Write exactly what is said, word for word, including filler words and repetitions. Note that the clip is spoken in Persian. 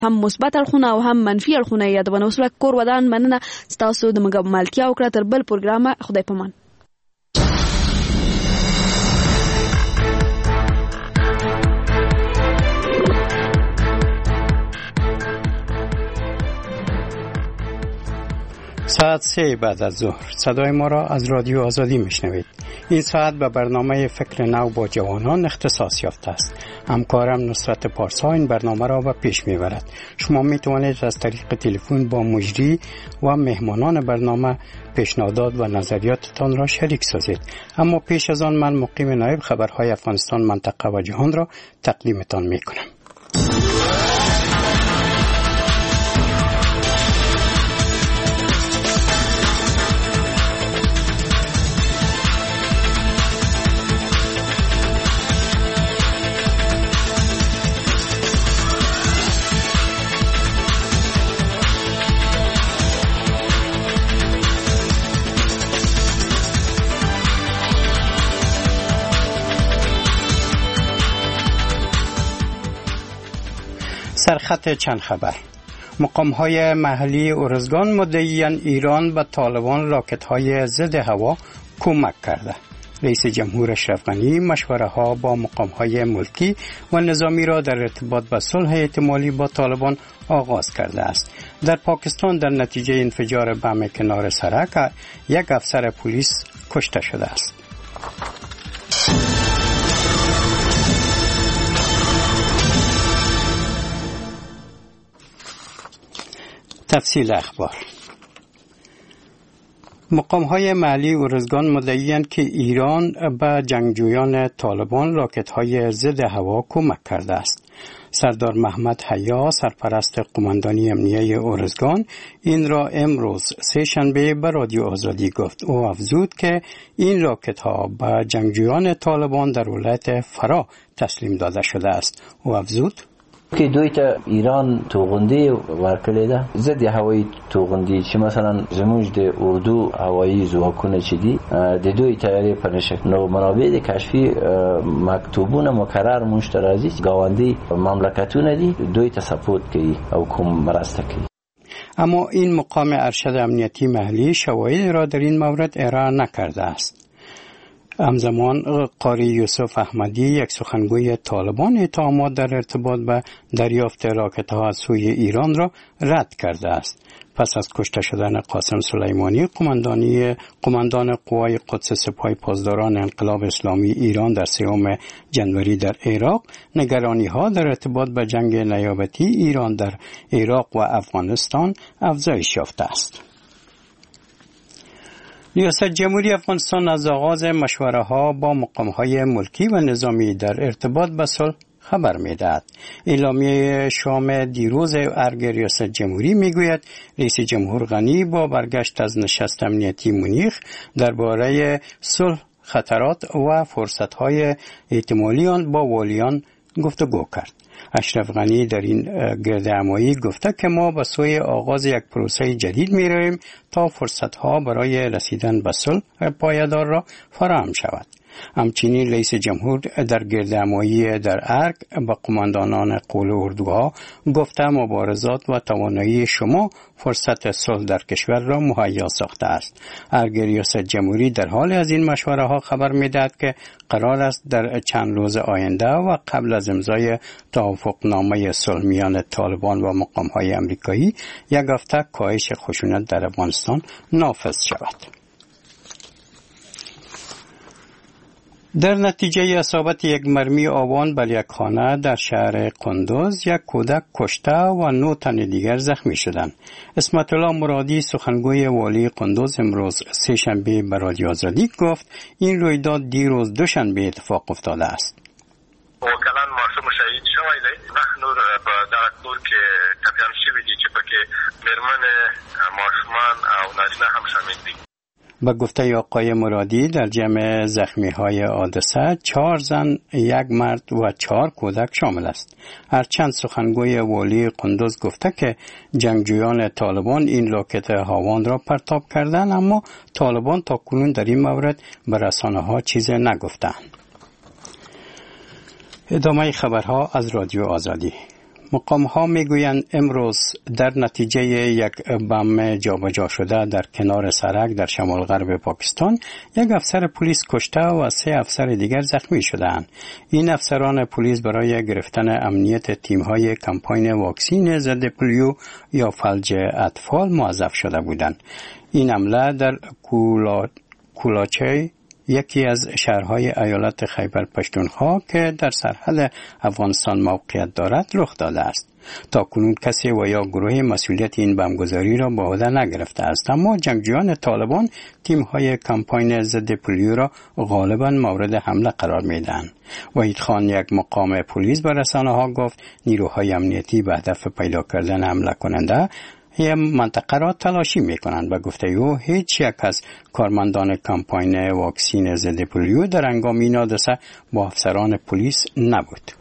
هم مثبت الخونه او هم منفي الخونه یادونه. اوس کور ودان مننه تاسو د ملتیا وکړه. تر بل پروګرام خدای پامان. ساعت سه بعد از ظهر صدای ما را از رادیو آزادی میشنوید. این ساعت به برنامه فکر نو با جوانان اختصاص یافته است. همکارم نصرت پارسا این برنامه را به پیش میبرد. شما میتوانید از طریق تلفن با مجری و مهمانان برنامه پیشنهادات و نظریاتتان را شریک سازید. اما پیش از آن من مقیم نایب خبرهای افغانستان، منطقه و جهان را تقدیمتان میکنم. سرخط چند خبر. مقام‌های محلی ارزگان مدعیان ایران به طالبان راکت‌های ضد هوا کمک کرده. رئیس جمهور اشرف غنی مشوره‌ها با مقام‌های ملکی و نظامی را در ارتباط به صلح احتمالی با طالبان آغاز کرده است. در پاکستان در نتیجه انفجار بم کنار سرک یک افسر پلیس کشته شده است. تفصیل اخبار. مقام‌های محلی ارزگان مدعی‌اند که ایران به جنگجویان طالبان راکت‌های ضد هوا کمک کرده است. سردار محمد حیا سرپرست قماندانی امنیه ارزگان این را امروز سه شنبه به رادیو آزادی گفت. او افزود که این راکت‌ها به جنگجویان طالبان در ولایت فرا تسلیم داده شده است. او افزود که دوی ته ایران توغندی ورکړی ده ضد هوایی توغندی چې مثلا زموږ د اردو هوایی ځواکونه چې دي د دوی تیاری پنشه نو منابع د کشفی مکتوبونه مکرر مشترازی گاوندی مملکتونه دي دوی ته سپورت کوي او کوم مرسته کوي. اما این مقام ارشد امنیتی محلی شواهد را در این مورد ارائه نکرده است. همزمان قاری یوسف احمدی یک سخنگوی طالبان اتهامات در ارتباط به دریافت راکت‌ها از سوی ایران را رد کرده است. پس از کشته شدن قاسم سلیمانی قماندانی قماندان قوای قدس سپاه پاسداران انقلاب اسلامی ایران در سوم جنوری در عراق، نگرانی‌ها در ارتباط به جنگ نیابتی ایران در عراق و افغانستان افزایش یافته است. ریاست جمهوری افغانستان از آغاز مشوره‌ها با مقام‌های ملکی و نظامی در ارتباط به صلح خبر می‌دهد. اعلامیه شام دیروز ارگ ریاست جمهوری می‌گوید رئیس جمهور غنی با برگشت از نشست امنیتی مونیخ درباره صلح، خطرات و فرصت‌های احتمالی آن با والیان گفتگو کرد. اشرف غنی در این گردهمایی گفته که ما به سوی آغاز یک پروسه جدید می رویم تا فرصتها برای رسیدن به صلح پایدار را فراهم شود. همچنین رئیس جمهور در گردهمایی در ارگ به قماندانان قول اردوها گفته مبارزات و توانایی شما فرصت صلح در کشور را مهیا ساخته است. ارگ ریاست جمهوری در حال از این مشوره ها خبر می‌دهد که قرار است در چند روز آینده و قبل از امضای توافقنامه صلح میان طالبان و مقام‌های آمریکایی یک هفته کاهش خشونت در افغانستان نافذ شود. در نتیجه اصابت یک مرمی آوان بر یک خانه در شهر قندوز یک کودک کشته و نه تن دیگر زخمی شدند. اسمت الله مرادی سخنگوی والی قندوز امروز سه شنبه به رادیو آزادی گفت این رویداد دیروز دوشنبه اتفاق افتاده است. وکلان معصوم شهید شوی دی نور په دغه کور کې ټپیان شوي دي چې پکې میرمن ماشومان او نارینه هم شامل دي. با گفته آقای مرادی در جمع زخمی های حادثه چهار زن، یک مرد و چهار کودک شامل است. هرچند سخنگوی والی قندوز گفته که جنگجویان طالبان این راکت هاوان را پرتاب کردند، اما طالبان تا کنون در این مورد به رسانه ها چیزی نگفتند. ادامه خبرها از رادیو آزادی. مقام ها میگویند امروز در نتیجه یک بم جابجا شده در کنار سرک در شمال غرب پاکستان یک افسر پلیس کشته و سه افسر دیگر زخمی شدند. این افسران پلیس برای گرفتن امنیت تیم های کمپاین واکسین ضد پولیو یا فلج اطفال موظف شده بودند. این حمله در کولا... کولاچه یکی از شهرهای ایالت خیبر پشتونخوا که در سرحد افغانستان موقعیت دارد رخ داده است. تا کنون کسی و یا گروه مسئولیت این بمبگذاری را به عهده نگرفته است، اما جنگجویان طالبان تیم‌های کمپاین ضد پولیو را غالباً مورد حمله قرار میدهند. وحید خان، یک مقام پلیس، به رسانه‌ها گفت نیروهای امنیتی به هدف پیدا کردن حمله کننده یه منطقه را تلاشی میکنند. و گفته او هیچ یک از کارمندان کمپاین واکسین ضد پولیو در هنگام این حادثه با افسران پلیس نبود.